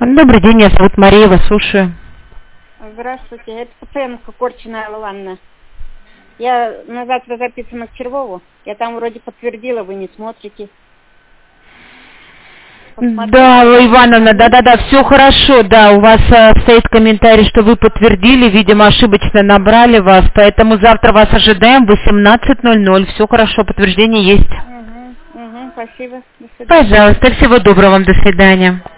Добрый день, меня зовут Мария, вас слушаю. Здравствуйте, это пациентка Корчина Алла Ивановна. Я на завтра записана к Червову. Я там вроде подтвердила, вы не смотрите. Посмотрите. Да, Ивановна, да, все хорошо, да, у вас стоит комментарий, что вы подтвердили, видимо, ошибочно набрали вас, поэтому завтра вас ожидаем в 18:00, все хорошо, подтверждение есть. Спасибо, до свидания. Пожалуйста, всего доброго вам, до свидания.